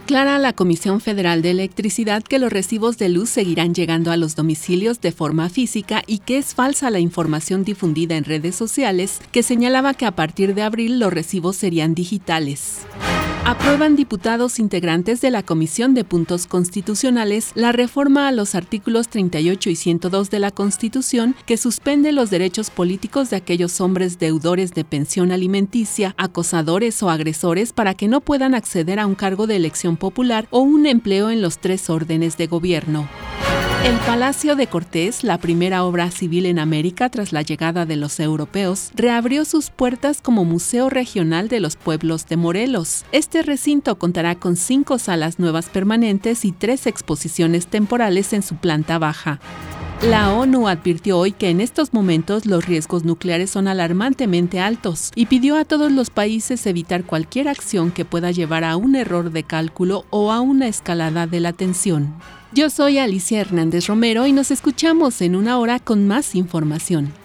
Aclara la Comisión Federal de Electricidad que los recibos de luz seguirán llegando a los domicilios de forma física y que es falsa la información difundida en redes sociales que señalaba que a partir de abril los recibos serían digitales. Aprueban diputados integrantes de la Comisión de Puntos Constitucionales la reforma a los artículos 38 y 102 de la Constitución que suspende los derechos políticos de aquellos hombres deudores de pensión alimenticia, acosadores o agresores para que no puedan acceder a un cargo de elección popular o un empleo en los 3 órdenes de gobierno. El Palacio de Cortés, la primera obra civil en América tras la llegada de los europeos, reabrió sus puertas como Museo Regional de los Pueblos de Morelos. Este recinto contará con 5 salas nuevas permanentes y 3 exposiciones temporales en su planta baja. La ONU advirtió hoy que en estos momentos los riesgos nucleares son alarmantemente altos y pidió a todos los países evitar cualquier acción que pueda llevar a un error de cálculo o a una escalada de la tensión. Yo soy Alicia Hernández Romero y nos escuchamos en una hora con más información.